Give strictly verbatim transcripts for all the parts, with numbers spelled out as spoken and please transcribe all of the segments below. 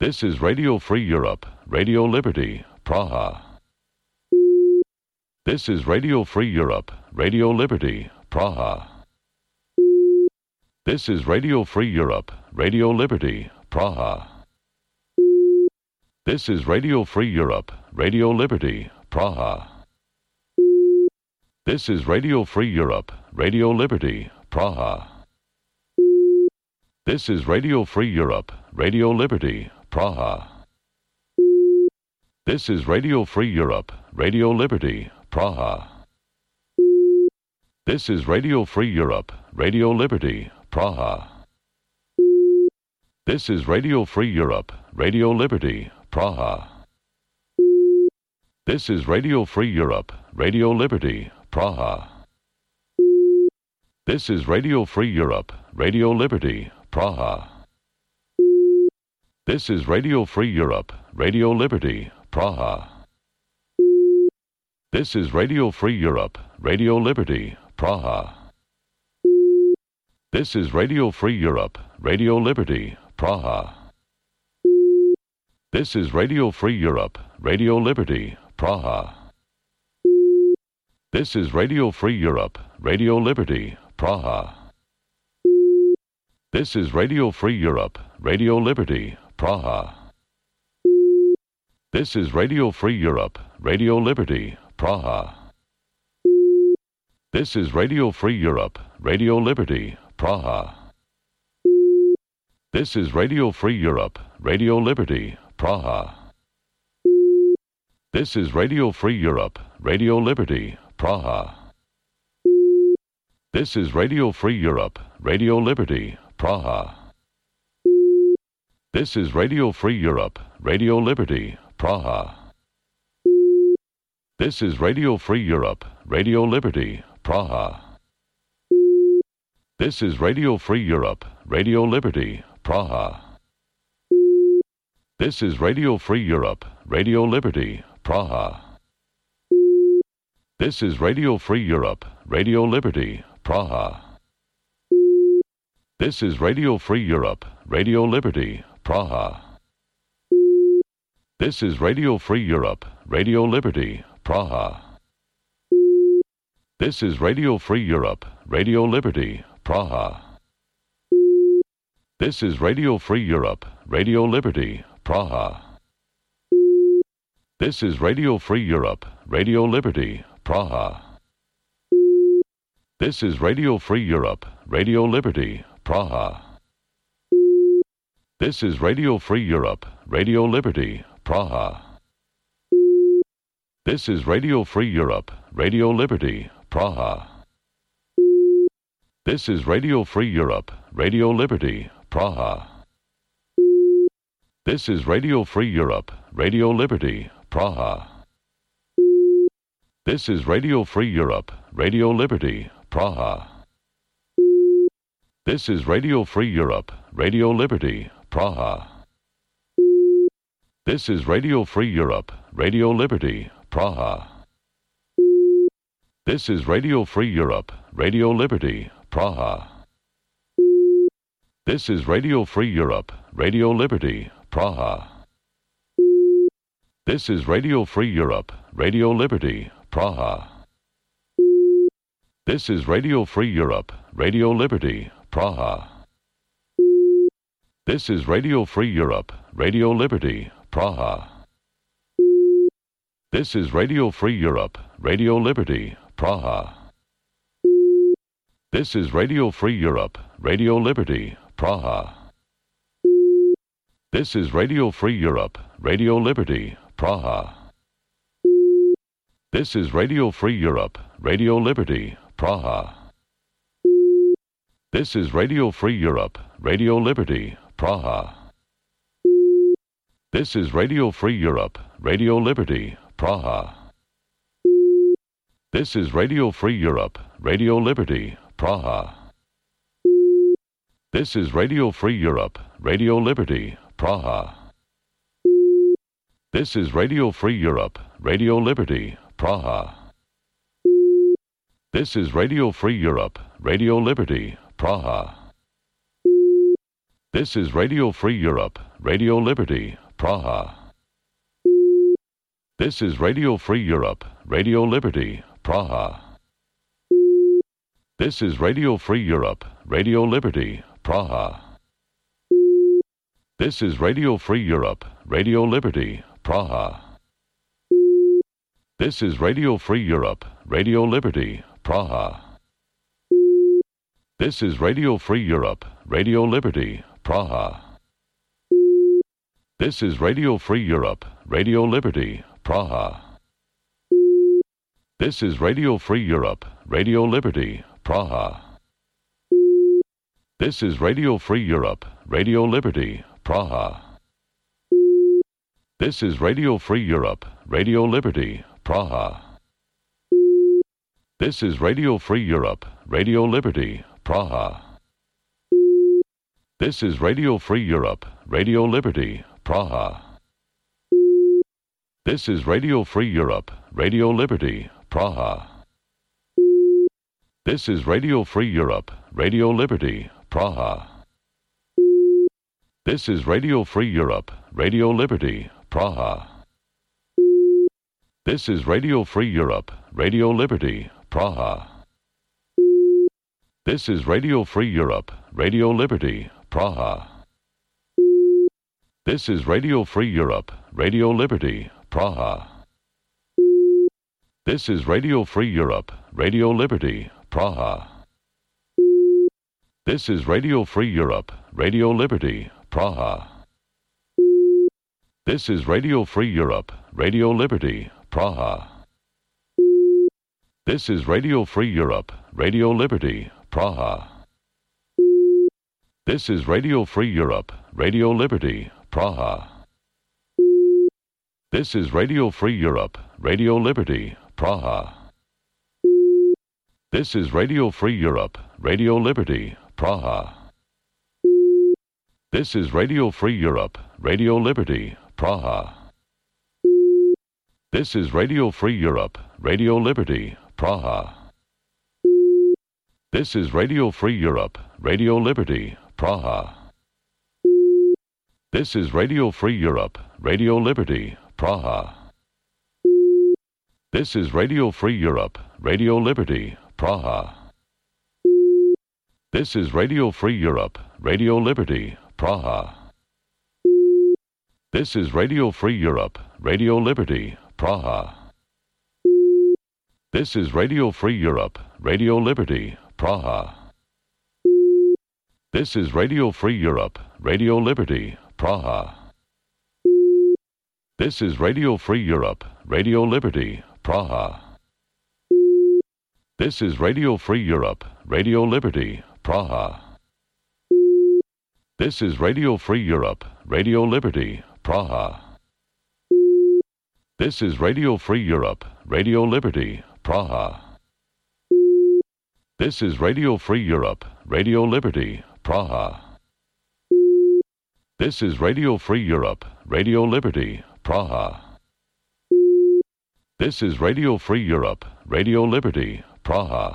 This is Radio Free Europe, Radio Liberty, Praha. This is Radio Free Europe, Radio Liberty, Praha. This is Radio Free Europe, Radio Liberty, Praha. This is Radio Free Europe, Radio Liberty, Praha. This is Radio Free Europe, Radio Liberty, Praha. This is Radio Free Europe, Radio Liberty, Praha. This is Radio Free Europe, Radio Liberty, Praha. This is Radio Free Europe, Radio Liberty, Praha. This is Radio Free Europe, Radio Liberty, Praha. This is Radio Free Europe, Radio Liberty, Praha. This is Radio Free Europe, Radio Liberty, Praha. This is Radio Free Europe, Radio Liberty, Praha. This is Radio Free Europe, Radio Liberty, Praha. This is Radio Free Europe, Radio Liberty, Praha. This is Radio Free Europe, Radio Liberty, Praha. This is Radio Free Europe, Radio Liberty, Praha. This is Radio Free Europe, Radio Liberty, Praha. This is Radio Free Europe, Radio Liberty, Praha. This is Radio Free Europe, Radio Liberty, Praha. This is Radio Free Europe, Radio Liberty, Praha. This is Radio Free Europe, Radio Liberty, Praha. This is Radio Free Europe, Radio Liberty, Praha. This is Radio Free Europe, Radio Liberty, Praha. This is Radio Free Europe, Radio Liberty, Praha. This is Radio Free Europe, Radio Liberty, Praha. This is Radio Free Europe, Radio Liberty, Praha. This is Radio Free Europe, Radio Liberty, Praha. This is Radio Free Europe, Radio Liberty, Praha. This is Radio Free Europe, Radio Liberty, Praha. This is Radio Free Europe, Radio Liberty, Praha. This is Radio Free Europe, Radio Liberty, Praha. This is Radio Free Europe, Radio Liberty, Praha. This is Radio Free Europe, Radio Liberty, Praha. This is Radio Free Europe, Radio Liberty, Praha. This is Radio Free Europe, Radio Liberty, Praha. This is Radio Free Europe, Radio Liberty, Praha. This is Radio Free Europe, Radio Liberty, Praha. This is Radio Free Europe, Radio Liberty, Praha. This is Radio Free Europe, Radio Liberty, Praha. This is Radio Free Europe, Radio Liberty, Praha. This is Radio Free Europe, Radio Liberty, Praha. This is Radio Free Europe, Radio Liberty, Praha. This is Radio Free Europe, Radio Liberty, Praha. This is Radio Free Europe, Radio Liberty, Praha. This is Radio Free Europe, Radio Liberty, Praha. This is Radio Free Europe, Radio Liberty, Praha. This is Radio Free Europe, Radio Liberty, Praha. This is Radio Free Europe, Radio Liberty, Praha. This is Radio Free Europe, Radio Liberty, Praha. This is Radio Free Europe, Radio Liberty, Praha. This is Radio Free Europe, Radio Liberty, Praha. This is Radio Free Europe, Radio Liberty, Praha. This is Radio Free Europe, Radio Liberty, Praha. This is Radio Free Europe, Radio Liberty, Praha. This is Radio Free Europe, Radio Liberty, Praha. This is Radio Free Europe, Radio Liberty, Praha. This is Radio Free Europe, Radio Liberty, Praha. This is Radio Free Europe, Radio Liberty, Praha. This is Radio Free Europe, Radio Liberty, Praha. This is Radio Free Europe, Radio Liberty, Praha. This is Radio Free Europe, Radio Liberty, Praha. This is Radio Free Europe, Radio Liberty, Praha. This is Radio Free Europe, Radio Liberty, Praha. This is Radio Free Europe, Radio Liberty, Praha. This is Radio Free Europe, Radio Liberty, Praha. This is Radio Free Europe, Radio Liberty, Praha. This is Radio Free Europe, Radio Liberty, Praha. This is Radio Free Europe, Radio Liberty, Praha. This is Radio Free Europe, Radio Liberty, Praha. This is Radio Free Europe, Radio Liberty, Praha. This is Radio Free Europe, Radio Liberty, Praha. This is Radio Free Europe, Radio Liberty, Praha. This is Radio Free Europe, Radio Liberty, Praha. This is Radio Free Europe, Radio Liberty, Praha. This is Radio Free Europe, Radio Liberty, Praha. This is Radio Free Europe, Radio Liberty, Praha. This is Radio Free Europe, Radio Liberty, Praha. This is Radio Free Europe, Radio Liberty, Praha. This is Radio Free Europe, Radio Liberty, Praha. This is Radio Free Europe, Radio Liberty, Praha. This is Radio Free Europe, Radio Liberty, Praha. This is Radio Free Europe, Radio Liberty, Praha. This is Radio Free Europe, Radio Liberty, Praha. This is Radio Free Europe, Radio Liberty, Praha. This is Radio Free Europe, Radio Liberty, Praha. This is Radio Free Europe, Radio Liberty, Praha. This is Radio Free Europe, Radio Liberty, Praha. This is Radio Free Europe, Radio Liberty, Praha. This is Radio Free Europe, Radio Liberty, Praha. This is Radio Free Europe, Radio Liberty, Praha. This is Radio Free Europe, Radio Liberty, Praha. This is Radio Free Europe, Radio Liberty, Praha. This is Radio Free Europe, Radio Liberty, Praha. This is Radio Free Europe, Radio Liberty, Praha. This is Radio Free Europe, Radio Liberty, Praha. This is Radio Free Europe, Radio Liberty, Praha.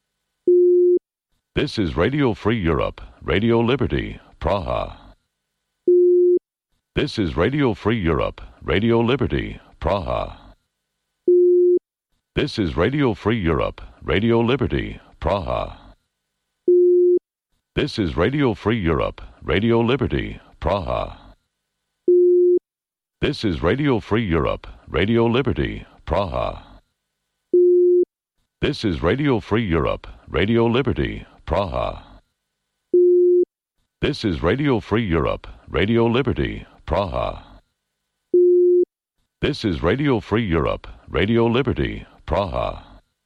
This is Radio Free Europe, Radio Liberty, Praha. This is Radio Free Europe, Radio Liberty, Praha. This is Radio Free Europe, Radio Liberty, Praha. This is Radio Free Europe, Radio Liberty, Praha. This is Radio Free Europe, Radio Liberty, Praha. This is Radio Free Europe, Radio Liberty, Praha. This is Radio Free Europe, Radio Liberty, Praha. This is Radio Free Europe, Radio Liberty, Praha.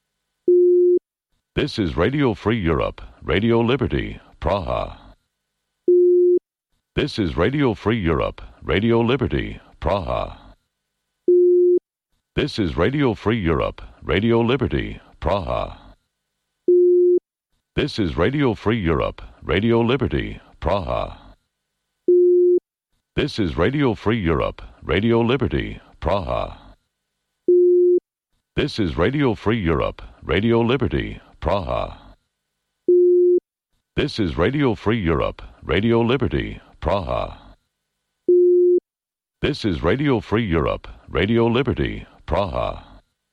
This is Radio Free Europe, Radio Liberty, Praha. This is Radio Free Europe, Radio Liberty, Praha. This is Radio Free Europe, Radio Liberty, Praha. This is Radio Free Europe, Radio Liberty, Praha. This is Radio Free Europe, Radio Liberty, Praha. This is Radio Free Europe, Radio Liberty, Praha. This is Radio Free Europe, Radio Liberty, Praha. This is Radio Free Europe, Radio Liberty, Praha.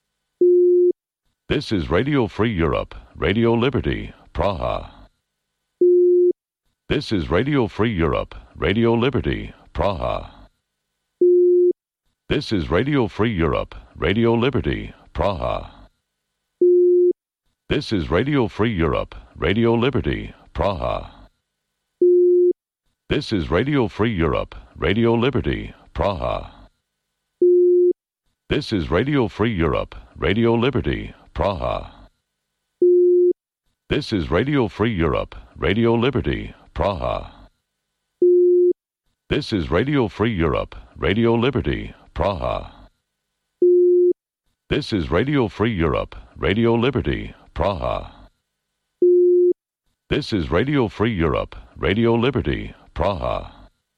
This is Radio Free Europe, Radio Liberty, Praha. This is Radio Free Europe, Radio Liberty, Praha. This is Radio Free Europe, Radio Liberty, Praha. This is Radio Free Europe, Radio Liberty, Praha. This is Radio Free Europe, Radio Liberty, Praha. This is Radio Free Europe, Radio Liberty, Praha. This is Radio Free Europe, Radio Liberty, Praha. This is Radio Free Europe, Radio Liberty, Praha. This is Radio Free Europe, Radio Liberty, Praha. This is Radio Free Europe, Radio Liberty, Praha.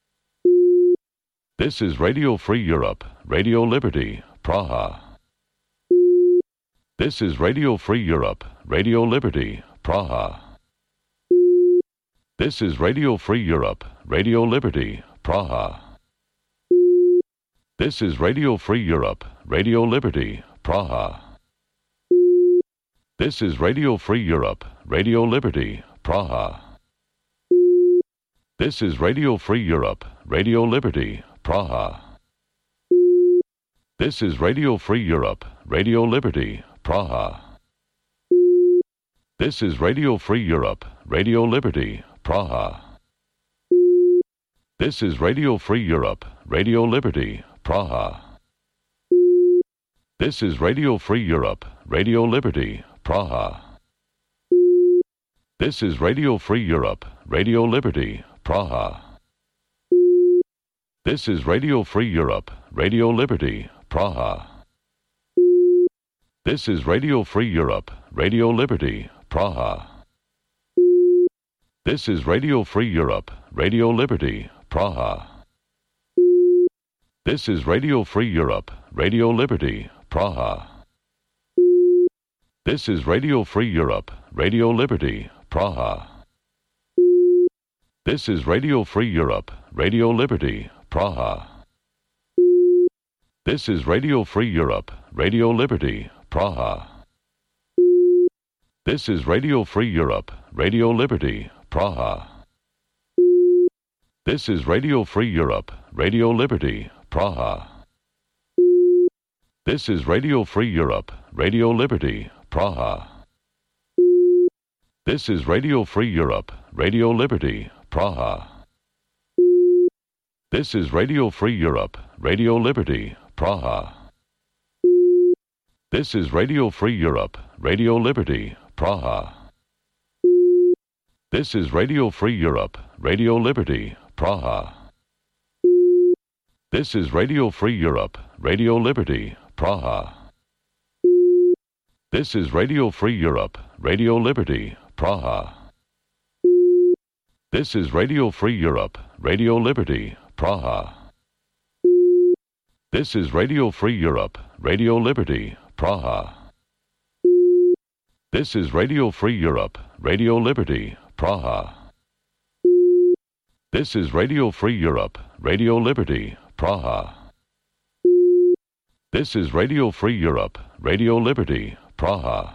This is Radio Free Europe, Radio Liberty, Praha. This is Radio Free Europe, Radio Liberty, Praha. This is Radio Free Europe, Radio Liberty, Praha. This is Radio Free Europe, Radio Liberty, Praha. This is Radio Free Europe, Radio Liberty, Praha. This is Radio Free Europe, Radio Liberty, Praha. This is Radio Free Europe, Radio Liberty, Praha. This is Radio Free Europe, Radio Liberty, Praha. This is Radio Free Europe, Radio Liberty, Praha. This is Radio Free Europe, Radio Liberty, Praha. This is Radio Free Europe, Radio Liberty, Praha. This is Radio Free Europe, Radio Liberty, Praha. This is Radio Free Europe, Radio Liberty, Praha. This is Radio Free Europe, Radio Liberty, Praha. This is Radio Free Europe, Radio Liberty, Praha. This is Radio Free Europe, Radio Liberty, Praha. This is Radio Free Europe, Radio Liberty, Praha. This is Radio Free Europe, Radio Liberty, Praha. This is Radio Free Europe, Radio Liberty, Praha. This is Radio Free Europe, Radio Liberty, Praha. This is Radio Free Europe, Radio Liberty, Praha. This is Radio Free Europe, Radio Liberty, Praha. This is Radio Free Europe, Radio Liberty, Praha. This is Radio Free Europe, Radio Liberty, Praha. This is Radio Free Europe, Radio Liberty, Praha. This is Radio Free Europe, Radio Liberty, Praha. This is Radio Free Europe, Radio Liberty, Praha. This is Radio Free Europe, Radio Liberty, Praha. This is Radio Free Europe, Radio Liberty, Praha. This is Radio Free Europe, Radio Liberty, Praha. This is Radio Free Europe, Radio Liberty, Praha. This is Radio Free Europe, Radio Liberty, Praha.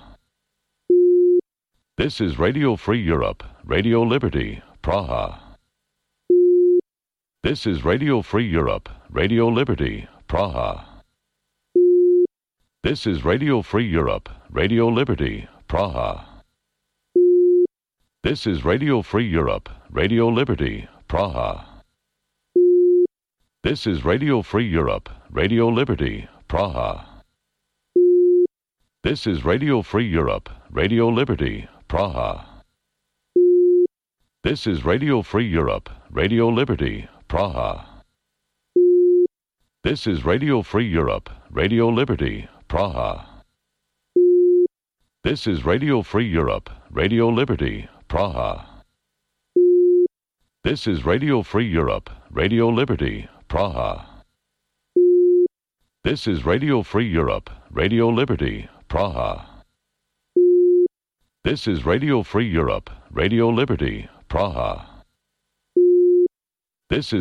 This is Radio Free Europe, Radio Liberty, Praha. This is Radio Free Europe, Radio Liberty, Praha. This is Radio Free Europe, Radio Liberty, Praha. This is Radio Free Europe, Radio Liberty, Praha. This is Radio Free Europe, Radio Liberty, Praha. This is Radio Free Europe, Radio Liberty, Praha. This is Radio Free Europe, Radio Liberty, Praha. This is Radio Free Europe, Radio Liberty, Praha. This is Radio Free Europe, Radio Liberty, Praha. This is Radio Free Europe, Radio Liberty, Praha. This is Radio Free Europe, Radio Liberty, Praha. This is Radio Free Europe, Radio Liberty, Praha. This is